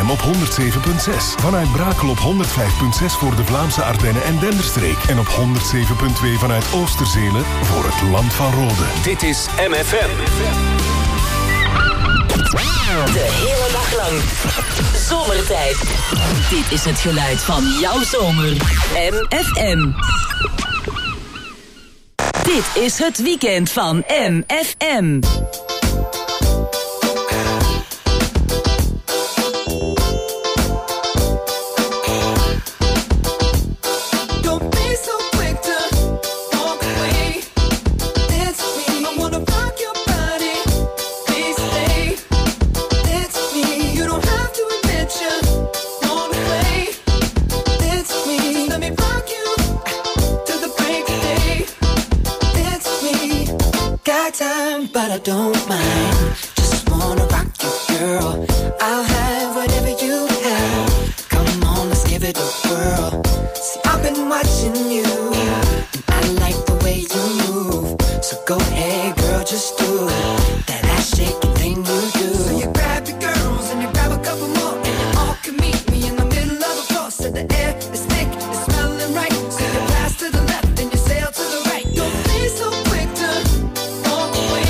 FM op 107.6. Vanuit Brakel op 105.6 voor de Vlaamse Ardennen en Denderstreek. En op 107.2 vanuit Oosterzelen voor het Land van Rode. Dit is MFM. De hele dag lang. Zomertijd. Dit is het geluid van jouw zomer. MFM. Dit is het weekend van MFM. But I don't mind. Just wanna rock you, girl. I'll have whatever you have. Come on, let's give it a whirl. See, I've been watching you, and I like the way you move. So go ahead, girl, just do that ass shaking thing you do. So you grab your girls and you grab a couple more, and you all can meet me in the middle of the floor. So the air is thick, it's smelling right. So you pass to the left and you sail to the right. Don't be so quick to walk away.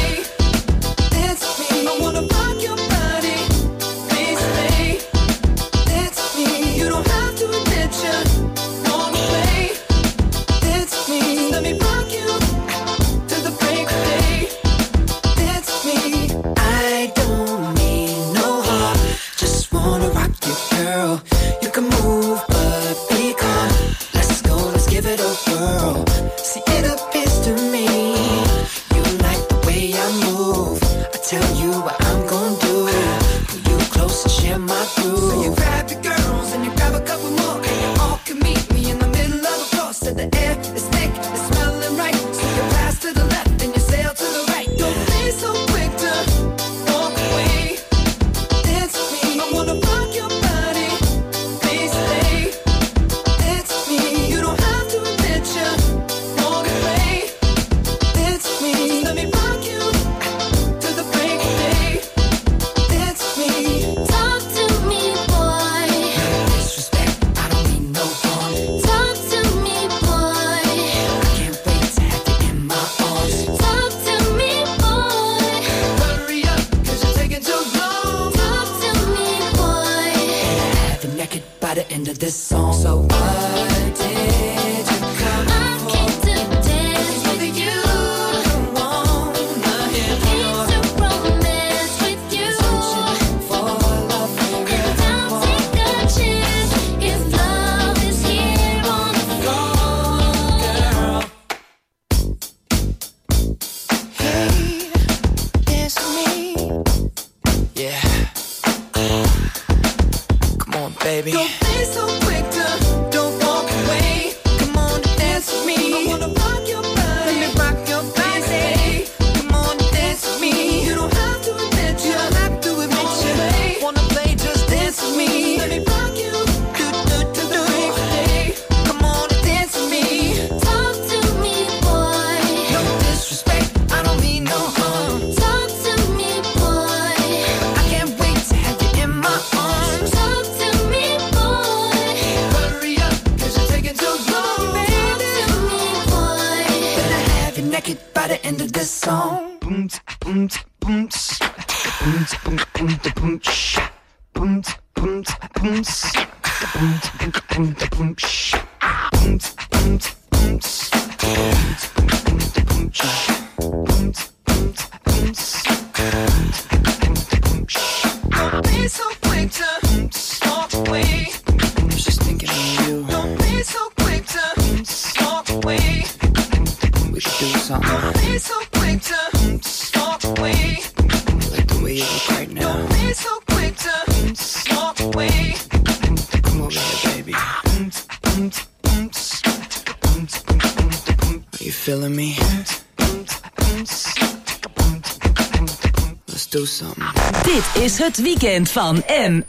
Dit is het weekend van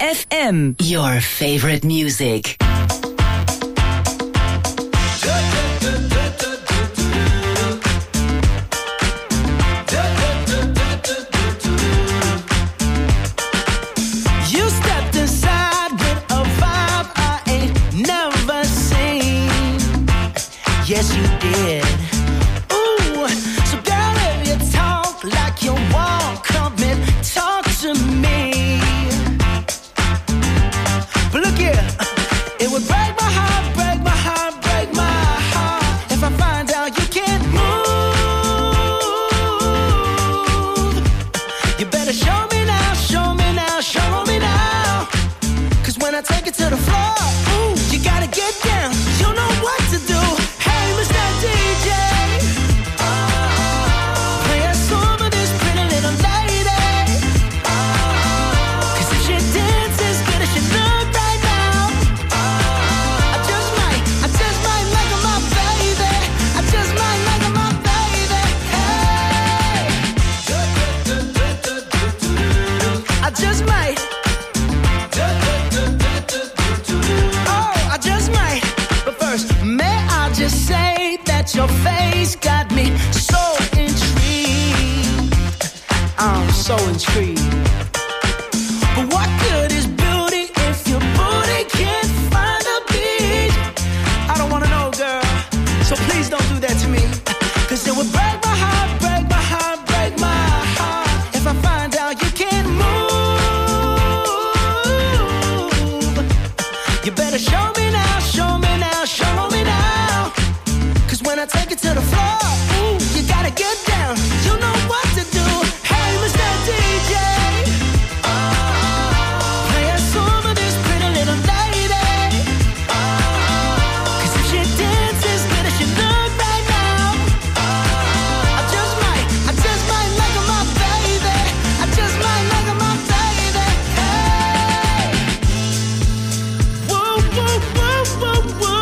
MFM. Your favorite music. You stepped inside You better show me now, show me now, show me now. Cause when I take it to the floor, ooh, you gotta get down. You know what to do. Hey, Mr. DJ, play a song for this pretty little lady. Cause if she dances good as she look right now, I just might make her my baby. I just might make her my baby. Hey, woo, woo, woo, woo, woo.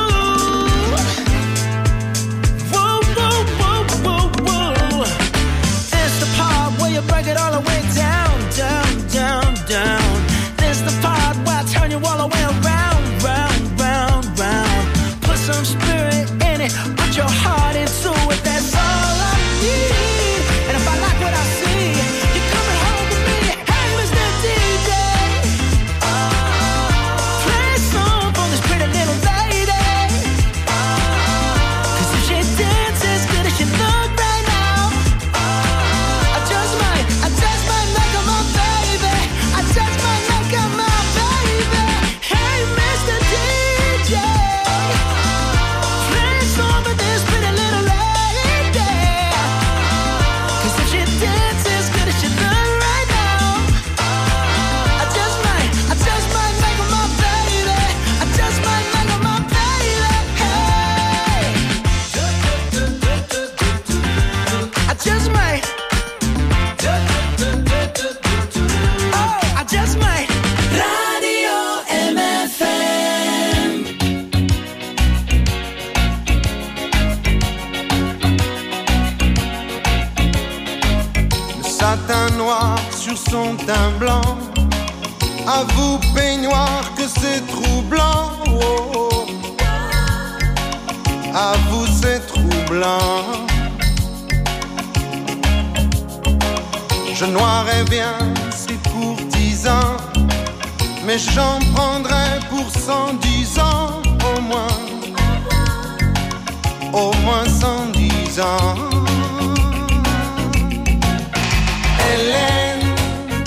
Woo, woo, woo, woo, woo. It's the part where you break it all the way down, down, down, down. This the part where I turn you all the way around, round, round, round. Put some spirit in it, put your heart into it. That's all I need. And if I like what I see, you're coming home with me. Hey, Mr. DJ, play a song for this pretty little lady. Cause if she dances good as she look right now, I just might make her my baby. I just might make her my baby. Hey, Mr. DJ, play a song for this pretty little lady. Cause if she dances good as she look right now, I just might make her my baby. I just might make her my baby. Hey, I just might. Oh, I just might. Radio MFM. Le satin noir sur son teint blanc. À vous, peignoir, que c'est troublant. Oh, oh. À vous, c'est troublant. Je noirais bien ces courtisans, mais j'en prendrais pour 110 ans au moins. Au moins 110 ans. Hélène,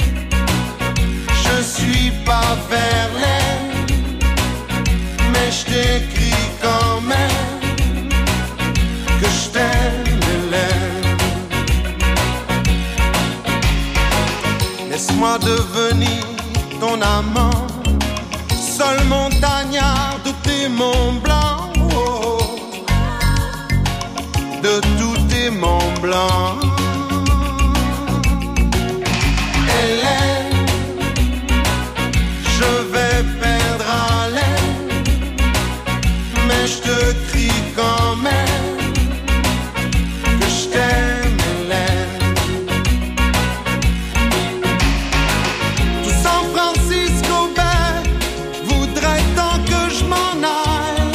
je suis pas Verlaine, mais je t'écris quand même que je t'aime, Hélène. Laisse-moi devenir ton amant, seul montagnard de tes Monts Blancs, oh, oh, de tous tes Monts Blancs. Hélène, je vais perdre haleine, mais je te crie quand même que je t'aime, Hélène. Tout San Francisco Bay voudrait tant que je m'en aille.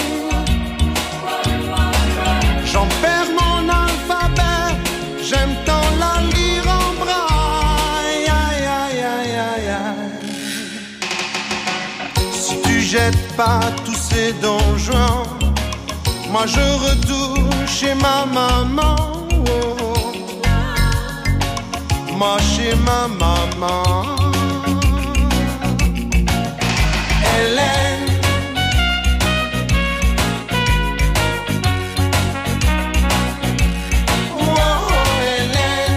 J'en perds mon alphabet, j'aime tant la lire en braille. Aïe, aïe, aïe, aïe, aïe. Si tu jettes pas tous ces donjons, moi je retourne chez ma maman. Oh, oh. Moi chez ma maman. Hélène, oh, oh, Hélène.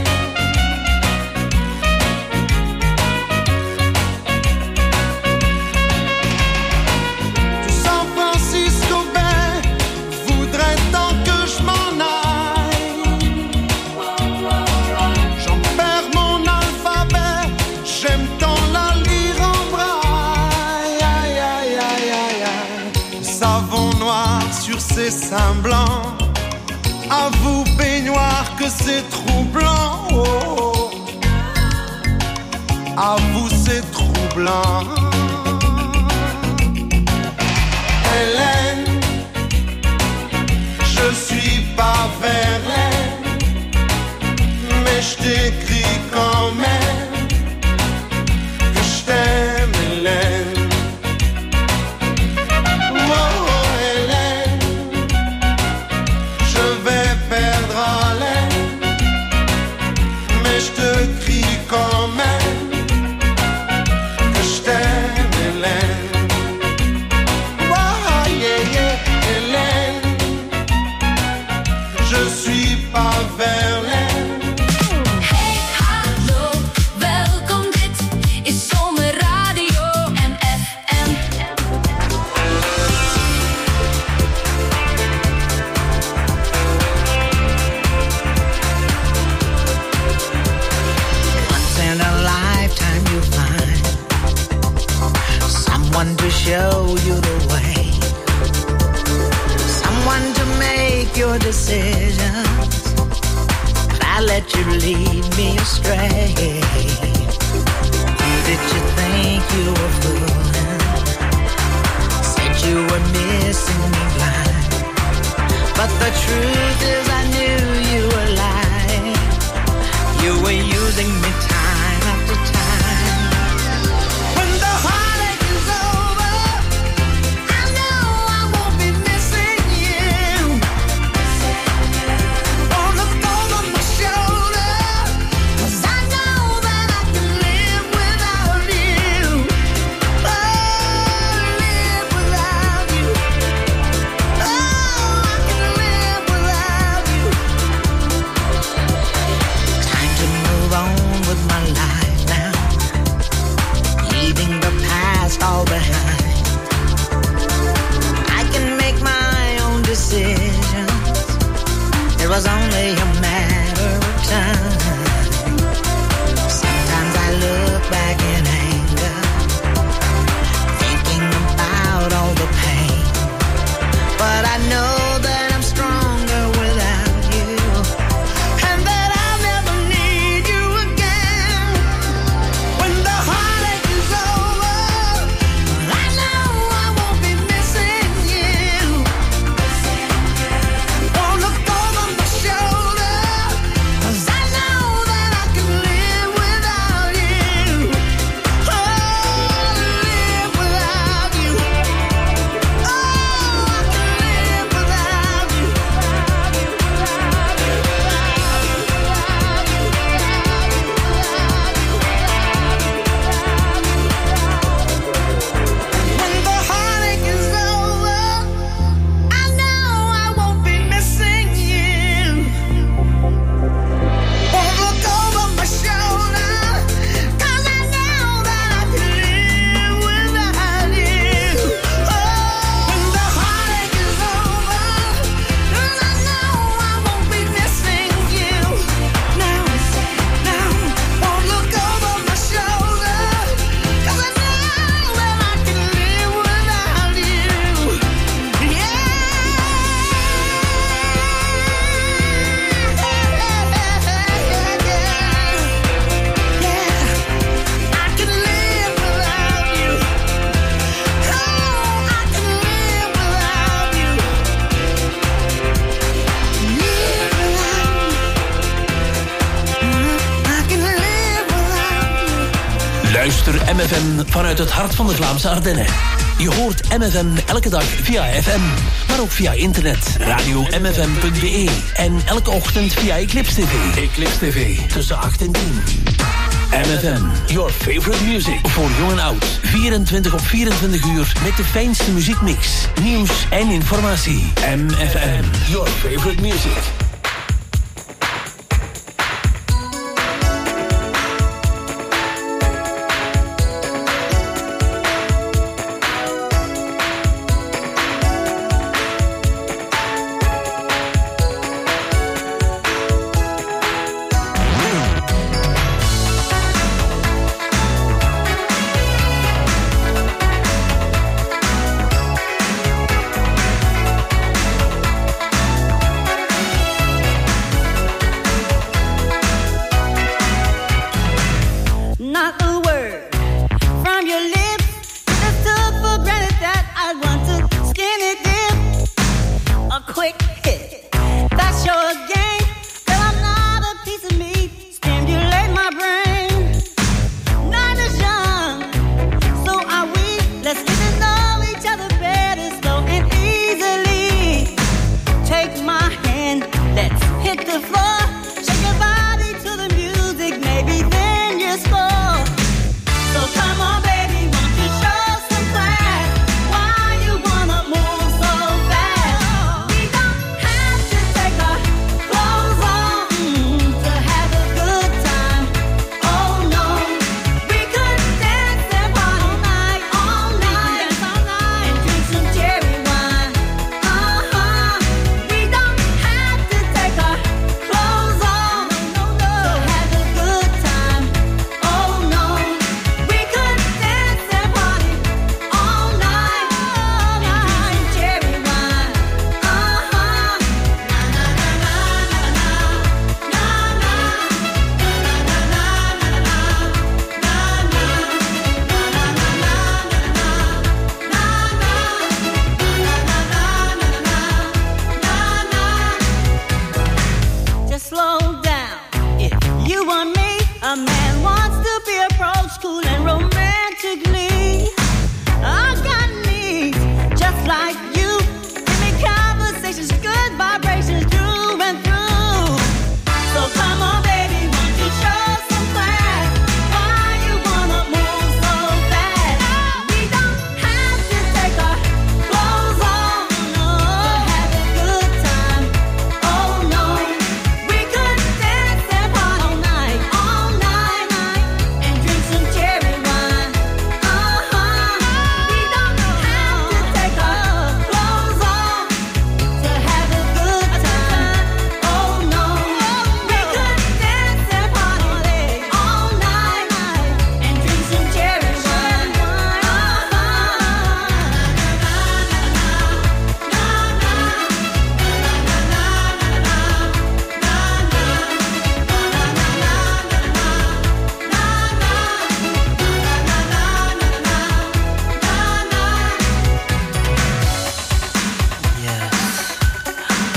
Tout San Francisco Bay voudrait tant que je m'en aille. J'en perds mon alphabet, j'aime tant la lire en braille. Aïe, aïe, aïe, aïe, aïe. Le savon noir sur ses seins blancs. À vous, peignoir, que c'est troublant. Oh, oh. À vous, c'est troublant. Hélène, je suis pas Verlaine, mais je t'écris quand même que je t'aime, Hélène. Oh, oh, Hélène, je vais perdre haleine, mais je te crie quand même que je t'aime. someone to show you the way, someone to make your decisions, but I let you lead me astray. Who did you think you were fooling? Said you were missing me blind, but the truth is I knew you were lying. You were using me time after time. When the heartache is over, I know I won't be missing you. Won't look over my shoulder, 'cause I know that I can live without you. Oh, live without you. Oh, I can live without you. Time to move on with my life now, leaving the past all behind. I can make my own decisions. It was only a matter of time. Sometimes I look back in anger, thinking about all the pain, but I know that I'm stronger without you, and that I'll never need you again. When the heartache is over, I know I won't be missing you. Won't look over my shoulder, 'cause I know that I can live without you. Oh, live without you. Oh, I can live without you. When the heartache is over, I know I won't be missing you. Won't look over my shoulder, 'cause I know that I can live without you. Oh, when the heartache is over, 'cause I know I won't be missing you. Now, won't look over my shoulder, 'cause I know that I can live without you. Yeah. I can live without you. Oh, I can live without you. Live without you. I can live without you. Luister MFM vanuit het hart van de Vlaamse Ardennen. Je hoort MFM elke dag via FM, maar ook via internet. Radio-mfm.be en elke ochtend via Eclipse TV. Eclipse TV tussen 8 en 10. MFM, your favorite music. Voor jong en oud. 24 op 24 uur met de fijnste muziekmix, nieuws en informatie. MFM, your favorite music.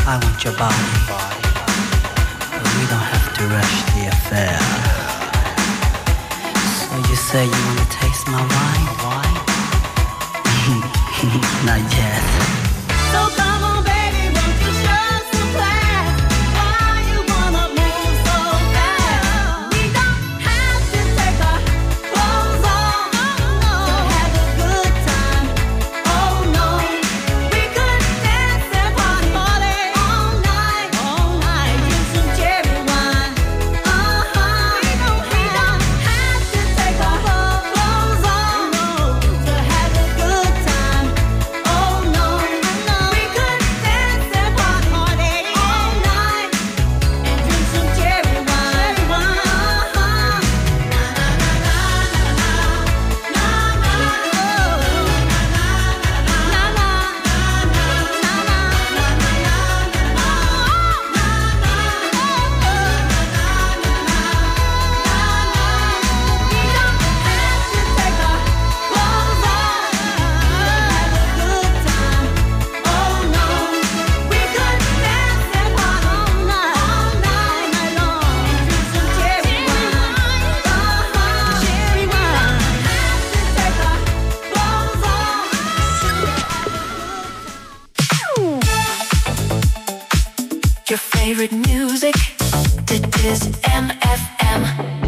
I want your body. But we don't have to rush the affair. So you say you wanna taste my wine? Not yet. So come on, baby, won't you show some class? Why you wanna move so fast? We don't have to take our clothes off to have a good time. Oh no, we could dance and party all night, drink some cherry wine. We don't have to take our clothes off to have a good time. Oh no, we could dance and party all night and drink some cherry wine. Your favorite music, dit is MFM.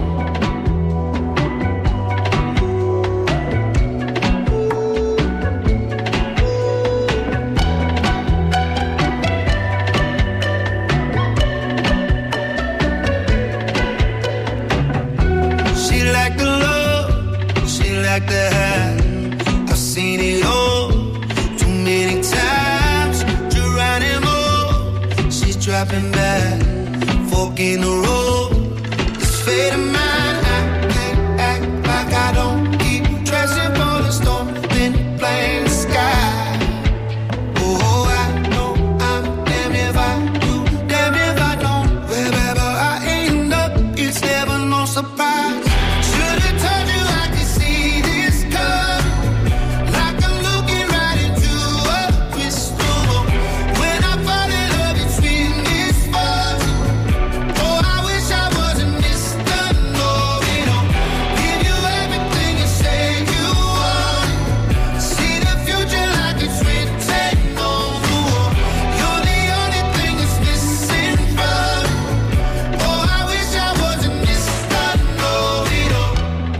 She like the love, she like the high. I've seen it all too many times. Geronimo, she's dropping back, fork in the road. It's fate of mine. I can't act like I don't keep dressing for the storm, then blame the sky. Oh, I know I'm damned if I do, damned if I don't. Wherever I end up, it's never no surprise. Should've told you I could see this coming, like I'm looking right into a crystal ball. When I fall in love, it's sweet misfortune. Oh, I wish I wasn't Mr. Know-it-all. Give you everything you say you want. See the future like it's written on the wall. You're the only thing that's missing from me. Oh, I wish I wasn't Mr. Know-it-all.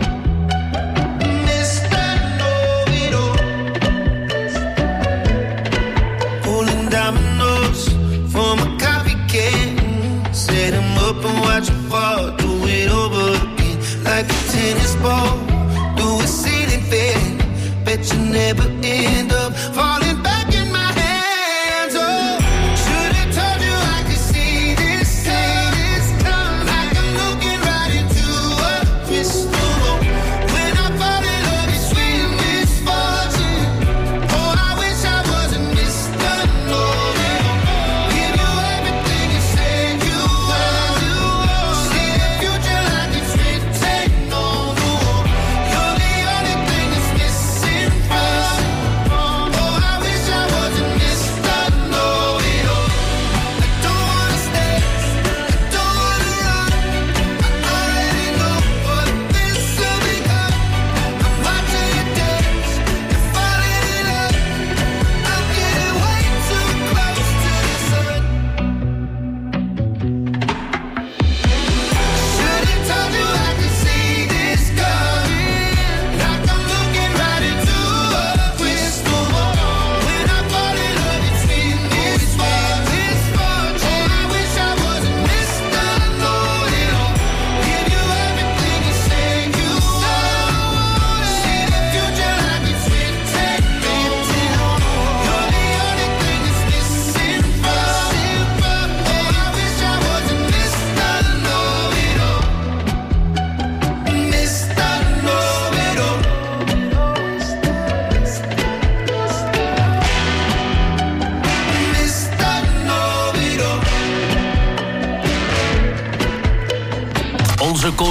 Mr. Know-it-all. Pulling dominoes from a coffee can. Set 'em up and watch 'em fall. Do it over again like a tennis ball. Do a ceiling fan. Bet you never end up falling back in my hands. Oh, should've told you I could see this coming, like I'm looking right into a crystal ball. When I fall in love, it's sweet misfortune. Oh, I wish I wasn't Mr. Know-it-all. Give you everything you say you want. See the future like it's written on the wall. You're the only thing that's missing from me. Oh, I wish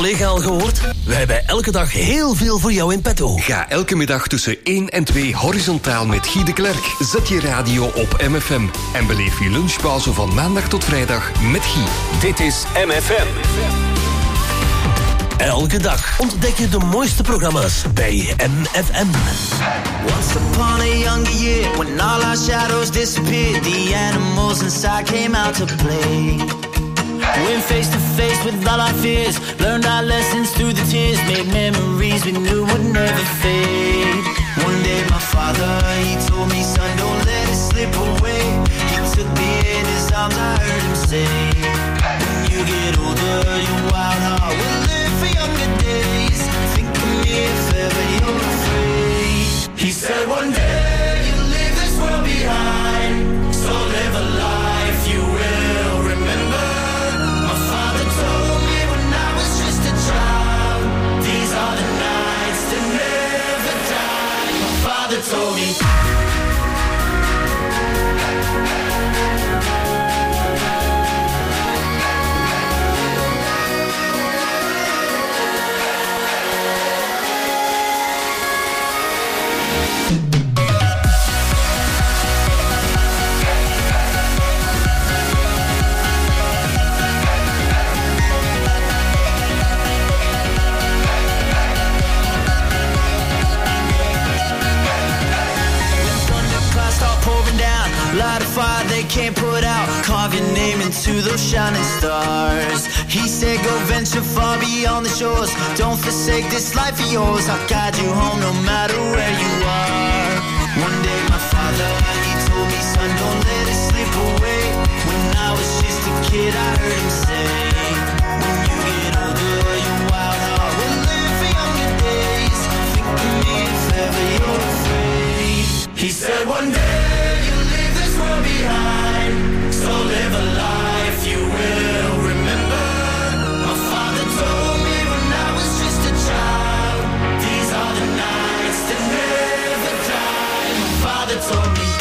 collega al gehoord? We hebben elke dag heel veel voor jou in petto. Ga elke middag tussen 1 en 2 horizontaal met Guy de Klerk. Zet je radio op MFM en beleef je lunchpauze van maandag tot vrijdag met Guy. Dit is MFM. Elke dag ontdek je de mooiste programma's bij MFM. Once upon a younger year, when all our shadows disappeared, the animals inside came out to play. Went face to face with all our fears, learned our lessons through the tears, made memories we knew would never fade. One day my father, he told me, son, don't let it slip away. He took me in his arms, I heard him say, when you get older, your wild heart will live for younger days. Think of me if ever you're afraid. He said one day you'll leave this world behind, so live a life you will remember. My father told me when I was just a child, these are the nights that never die. My father told me. Light a fire they can't put out, carve your name into those shining stars. He said go venture far beyond the shores, don't forsake this life of yours, I'll guide you home no matter where you are. One day my father, he told me, son, don't let it slip away. When I was just a kid I heard him say, when you get older your wild heart will live for younger days. Think of me if ever you're afraid. He said one day behind, so live a life you will remember. My father told me when I was just a child, these are the nights that never die. My father told me.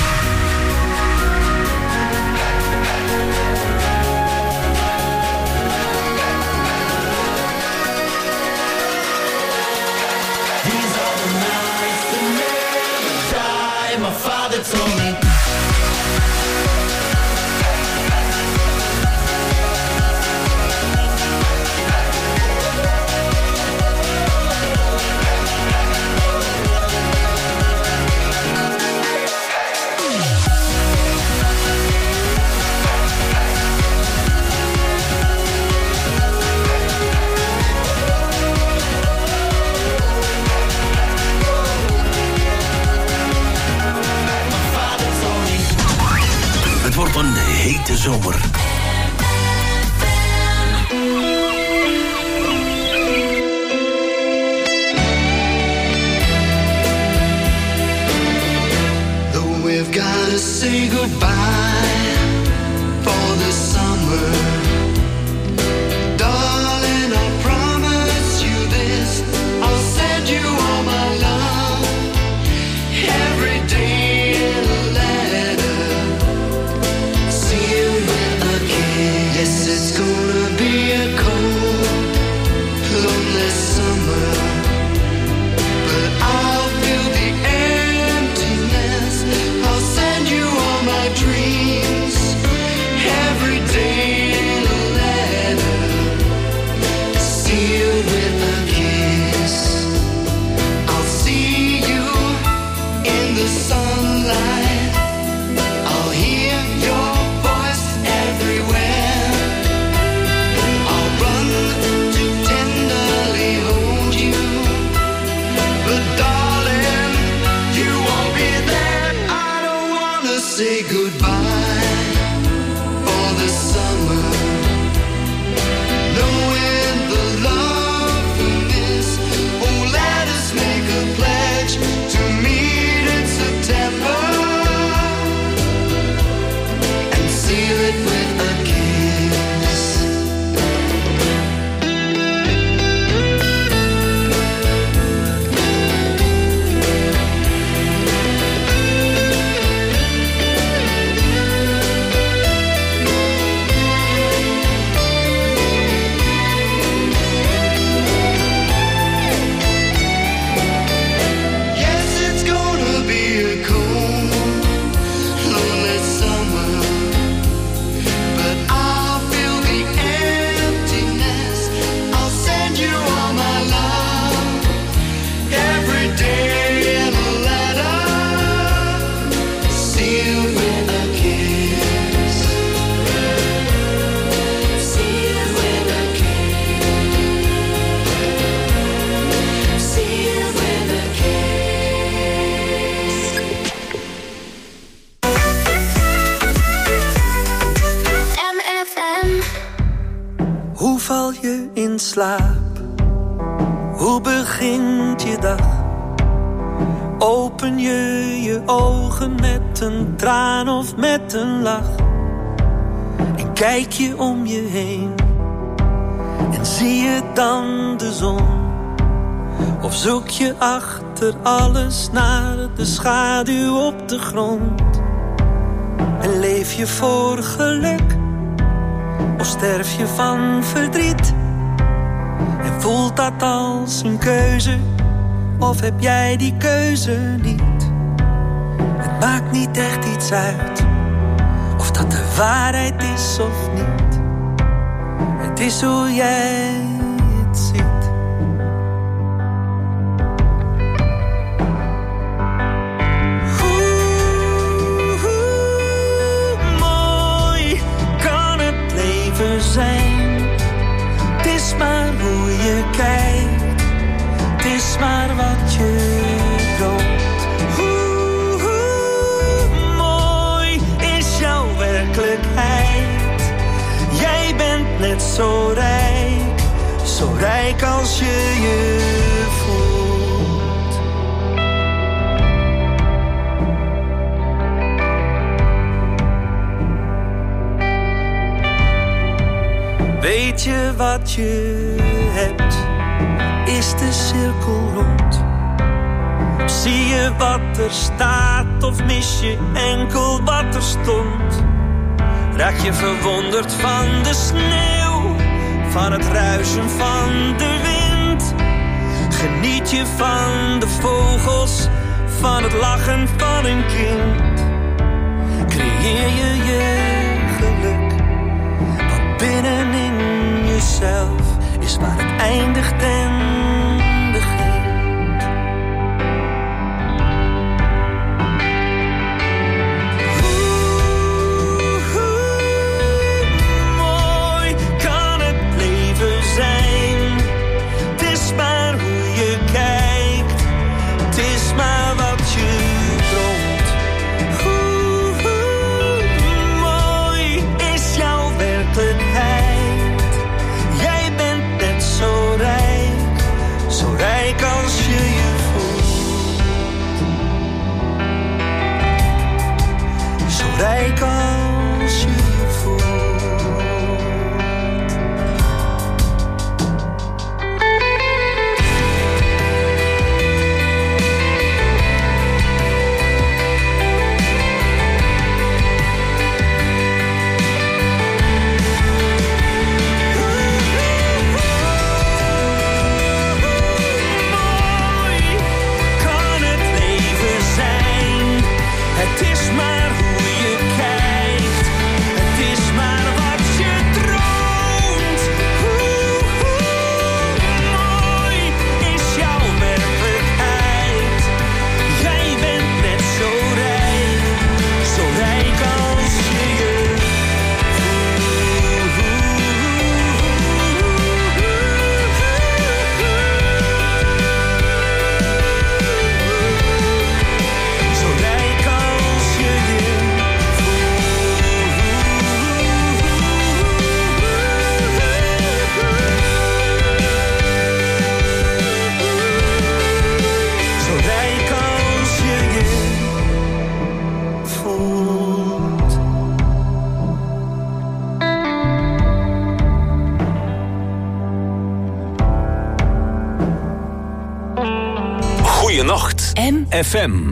These are the nights that never die. My father told me. Het wordt een hete zomer. Though we've gotta say goodbye for the summer, darling, I promise you this, I'll send you all my love every day in a letter. Yes, it's gonna be a cold, lonely summer, but I'll fill the emptiness. I'll send you all my dreams every day in a letter, sealed with a kiss. I'll see you in the sunlight, I'll hear your voice everywhere. I'll run to tenderly hold you, but darling, you won't be there. I don't wanna say goodbye for the summer, knowing the love we miss. Oh, let us make a pledge to meet in September and seal it with a kiss. slaap. Hoe begint je dag? Open je ogen met een traan of met een lach. En kijk je om je heen. En zie je dan de zon? Of zoek je achter alles naar de schaduw op de grond? En leef je voor geluk? Of sterf je van verdriet? En voelt dat als een keuze? Of heb jij die keuze niet? Het maakt niet echt iets uit of dat de waarheid is of niet. Het is hoe jij het ziet. Mooi kan het leven zijn. Het is maar hoe je kijkt. Het is maar wat je droomt. Mooi is jouw werkelijkheid. Jij bent net zo rijk als je voelt. Weet je wat je hebt? Is de cirkel rond? Zie je wat er staat of mis je enkel wat er stond? Raak je verwonderd van de sneeuw, van het ruisen van de wind? Geniet je van de vogels, van het lachen van een kind? Creëer je geluk, wat binnenin jezelf is waar het eindigt en begint. Mooi kan het leven zijn. Het is maar hoe je kijkt. Het is maar wat je droomt. Mooi is jouw werkelijkheid. Zo rijk als je je voelt. Zo rijk als je je voelt. Het is maar hoe je kijkt. Het is maar wat je droomt. Mooi is jouw werkelijkheid. Jij bent net zo rijk als je je Goeienacht. FM.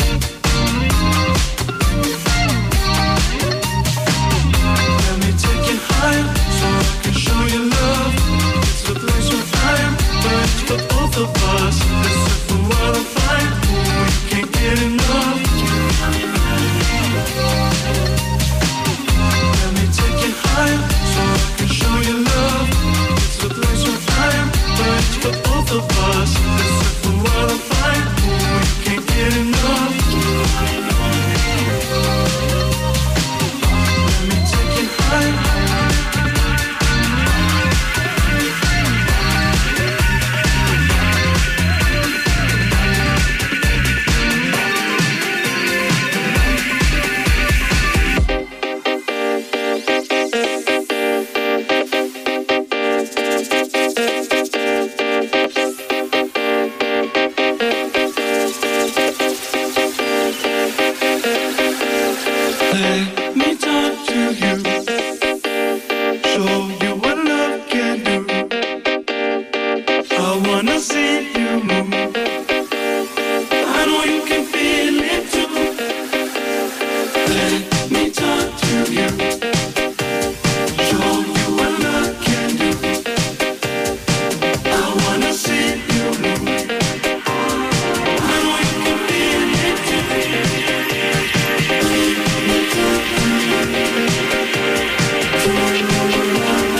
Let me take you show you what love can do. I wanna see you move. I know you can feel it too. Let me talk to you. Show you what love can do. I wanna see you move. I know you can feel it too. Let me talk to you.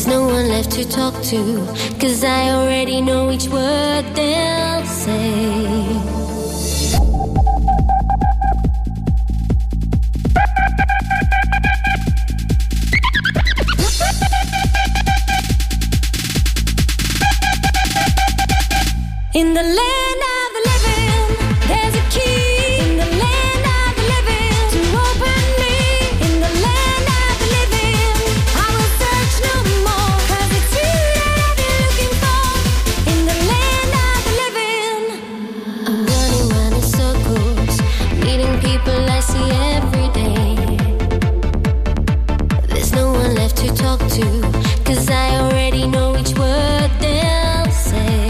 no one left to talk to, 'cause I already know each word they'll say. In the land of the living, there's a key. In the land of the living, to open me. In the land of the living, I will search no more, 'cause it's you that I've been looking for. In the land of the living, I'm running round in circles, meeting people I see every day. There's no one left to talk to, 'cause I already know each word they'll say.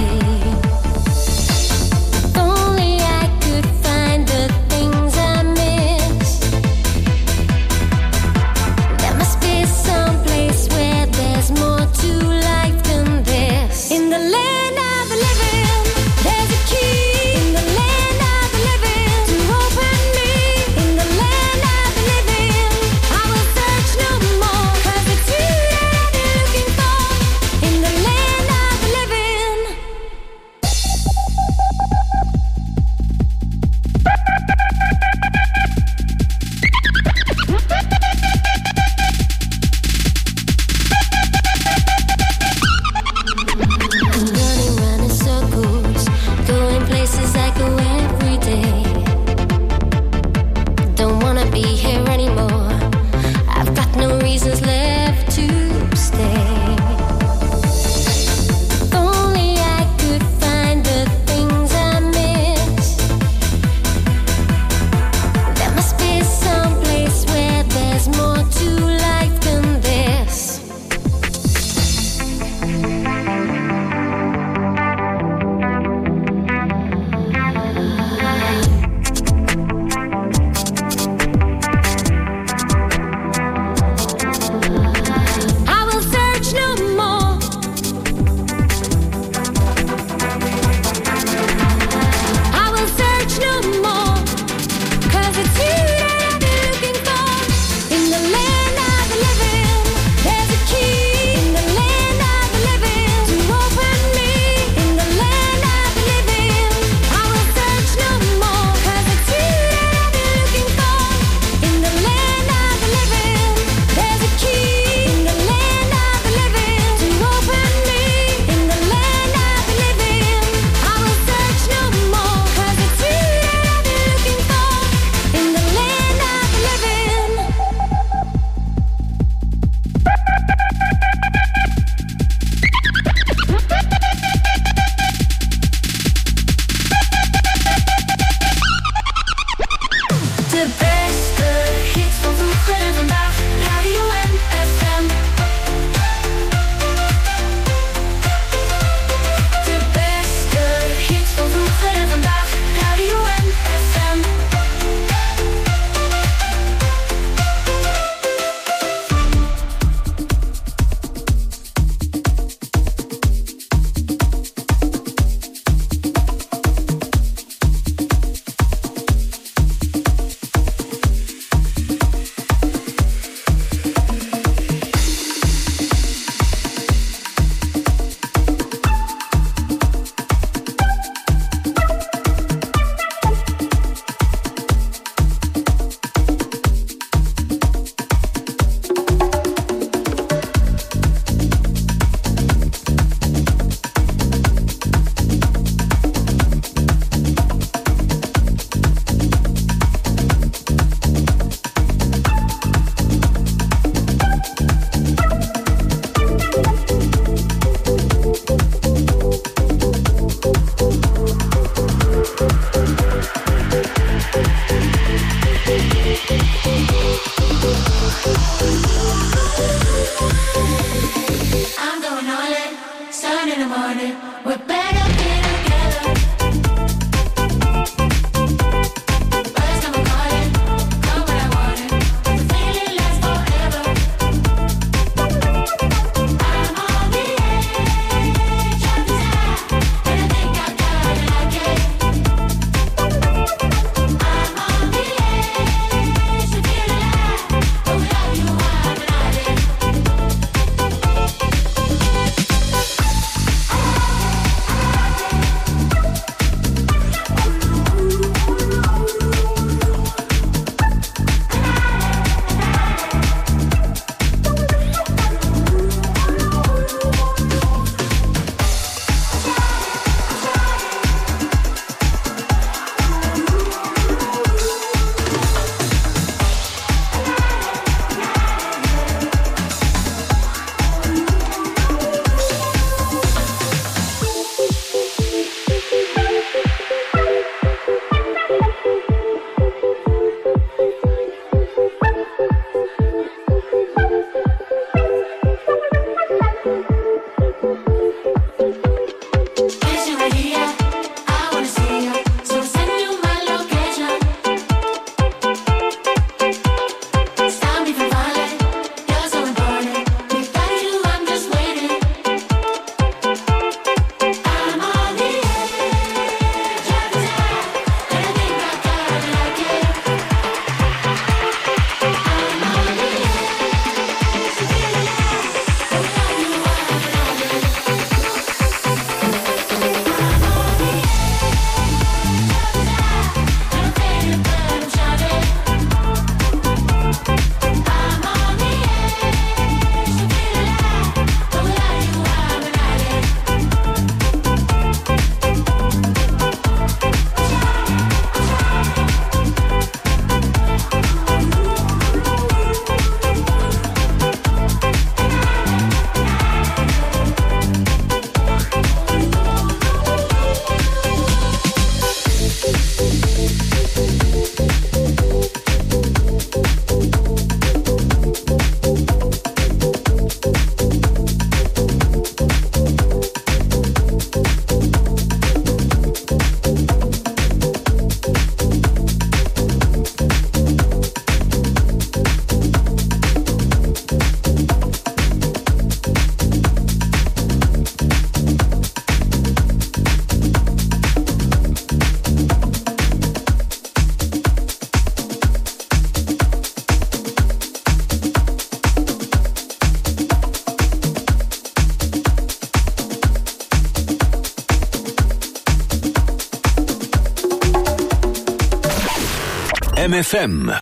MFM.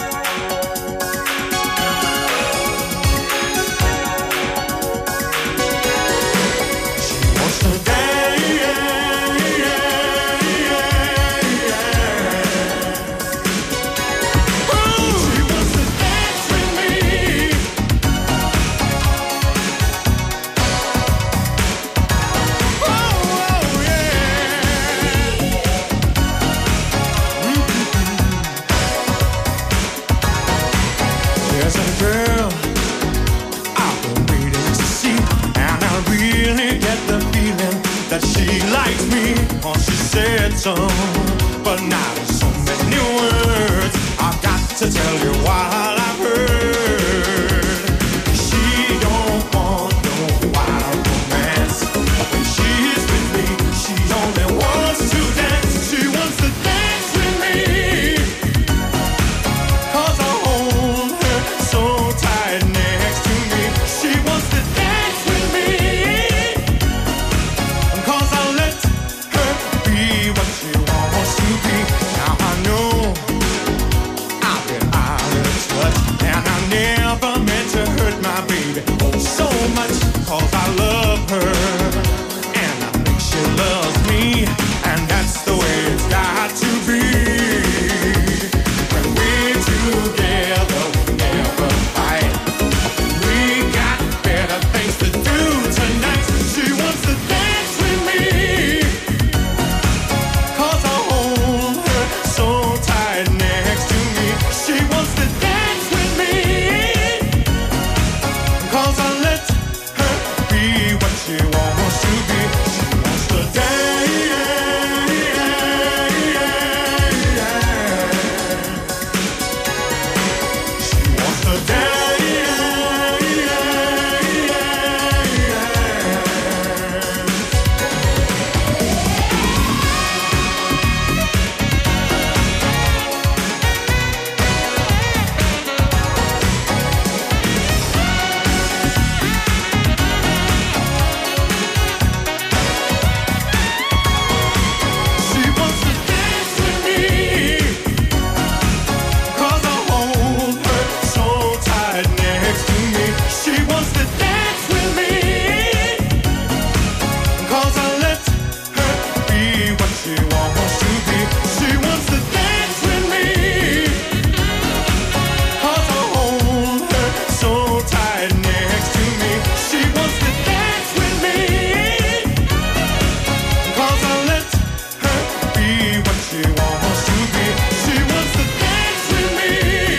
So, but now there's so many words I've got to tell you while I've heard. She don't want no wild romance. When she's with me, she only wants to dance. She wants to dance with me, 'cause I hold her so tight next to me. She wants to dance with me, 'cause I let her be what she wants to be. Now I know I've been out of touch, and I never meant to hurt my baby so much, 'cause I love her, and I think she loves me, and that's the way it's got to be. When we're together, we never fight. We got better things to do tonight. She wants to dance with me, 'cause I hold her so tight next to me. She wants to dance with me, 'cause I let her be what she wants to be. She wants to dance. She wants to dance. She wants to dance with me, 'cause I hold her so tight next to me. She wants to dance with me, 'cause I let her be what she wants to be. She wants to dance with me, 'cause I hold her so tight next to me. She wants to dance with me, 'cause I let her be what she wants to be. She wants to dance with me,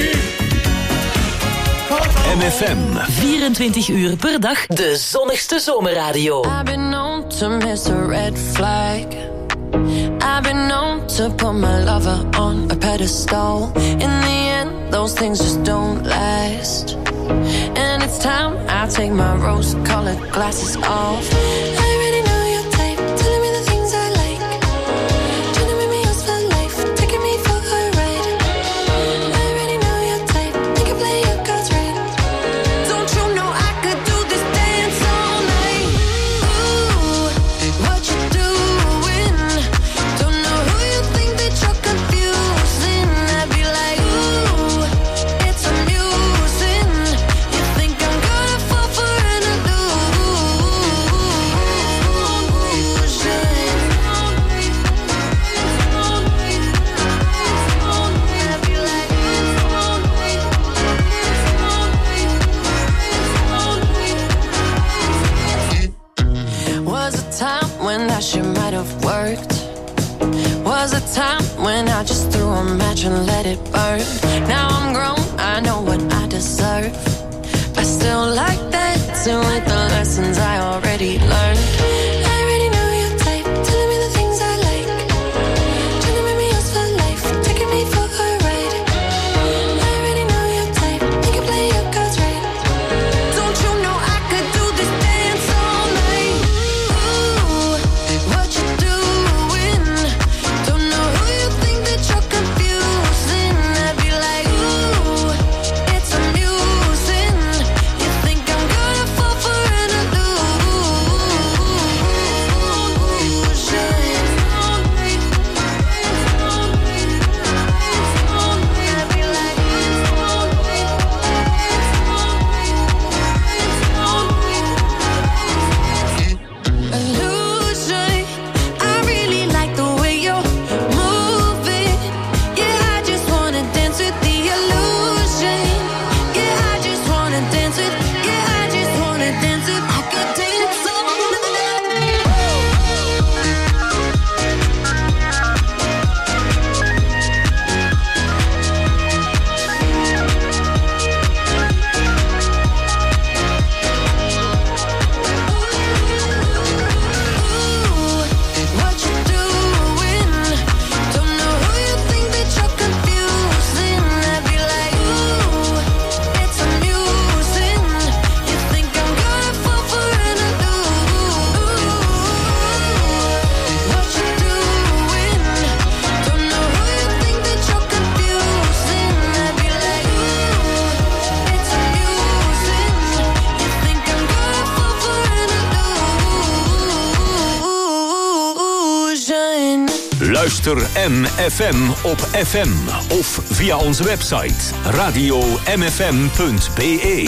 'cause I MFM. 24 uur per dag de zonnigste zomerradio. I've been known to miss a red flag. I've been known to put my lover on a pedestal. In the end, those things just don't last. And it's time I take my rose-colored glasses off. I already know your type, telling me the things I like. Trying to make me yours for life, taking me for a ride. I already know your type, you can play your cards right. Don't you know I could do this dance all night? Ooh, what you doing? Don't know who you think that you're confusing. I'd be like, ooh, it's amusing. You think I'm gonna fall for an Was a time when that shit might have worked. Was a time when I just threw a match and let it burn. Now I'm grown, I know what I deserve. I still like that, to with the lessons I already learned. I already know your type, telling me the things I like. Trying to make me yours for life, taking me for a ride. I already know your type, you can play your cards right. Don't you know I could do this dance all night? Ooh, what you doing? Don't know who you think that you're confusing. I'd be like, ooh, it's amusing. You think I'm gonna fall for an illusion? Luister MFM op FM of via onze website radio-mfm.be.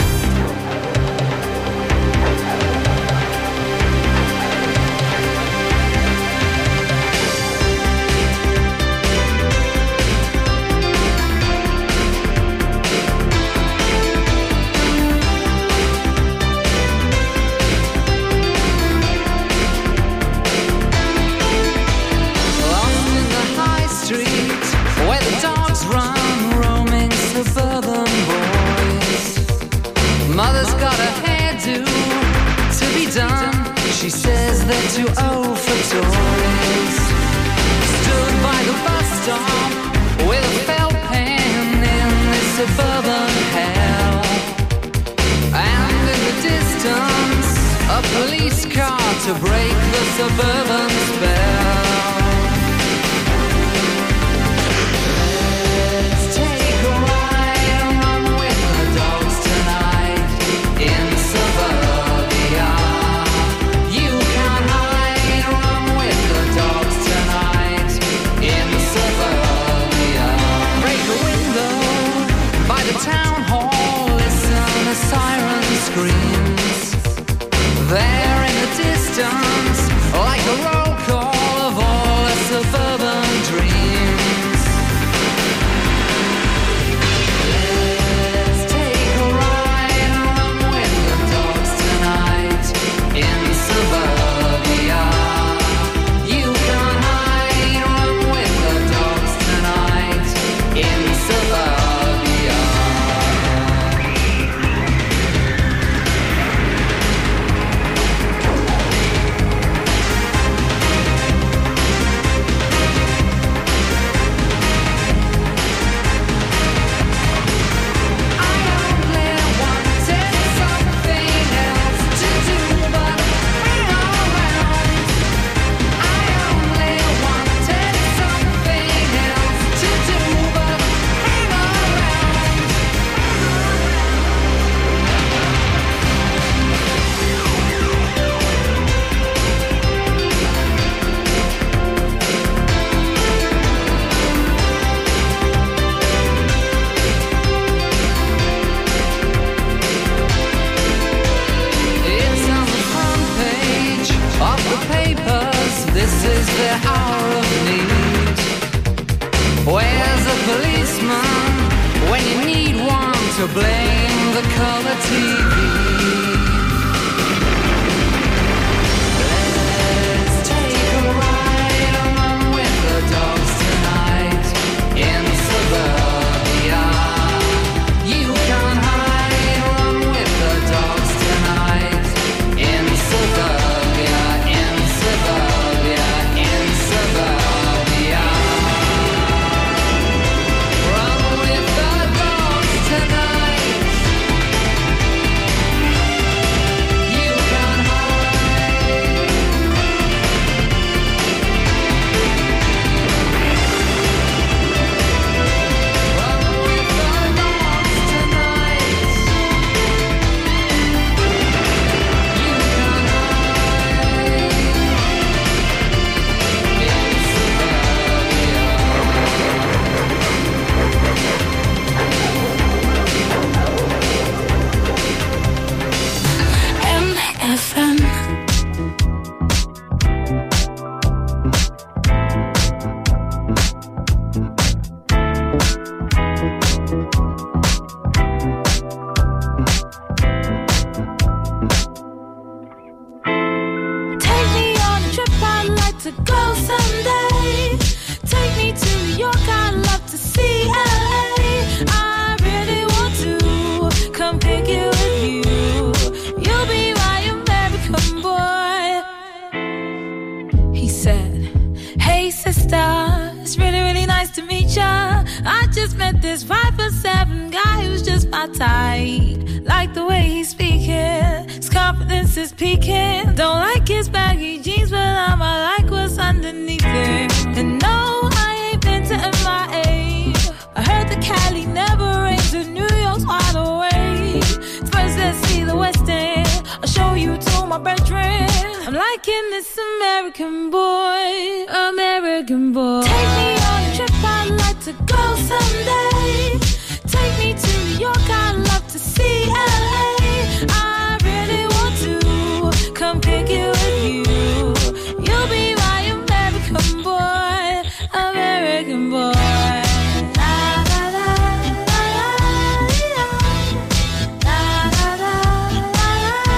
Mother's got a hairdo to be done. She says they're too old for toys. Stood by the bus stop with a felt pen in this suburban hell. And in the distance, a police car to break the suburban spell. Town hall, listen as siren screams. There in the distance, like a roll call of all the suburban dreams. Let's take a ride and run with the dogs tonight in suburbia. You can hide, run with the dogs tonight in suburbia. This is the hour of need. Where's a policeman when you need one to blame the color TV? Let's take a ride and run with the dogs tonight in suburbia. You can hide, run with the dogs tonight in suburbia, in suburbia. Suburbia. Run with the dogs tonight. You can hide. Run with the dogs tonight. You can hide. MFM. Take me on a trip, I'd like to go someday. Take me to New York, I'd love to see LA. I really want to come pick you with you. You'll be my American boy. He said, hey sister, it's really, really nice to meet ya. I just met this 5'7" guy who's just my type. Like the way he's speaking, his confidence is peaking. Don't like his baggy jeans, but I'ma like what's underneath it. And no, I ain't been to MIA. I heard the Cali never rains and New York's wide awake. First let's see the West End, I'll show you to my bedroom. I'm liking this American boy, American boy. Take me on a trip, I'd like to go someday. Take me to New York, I'd love to see LA.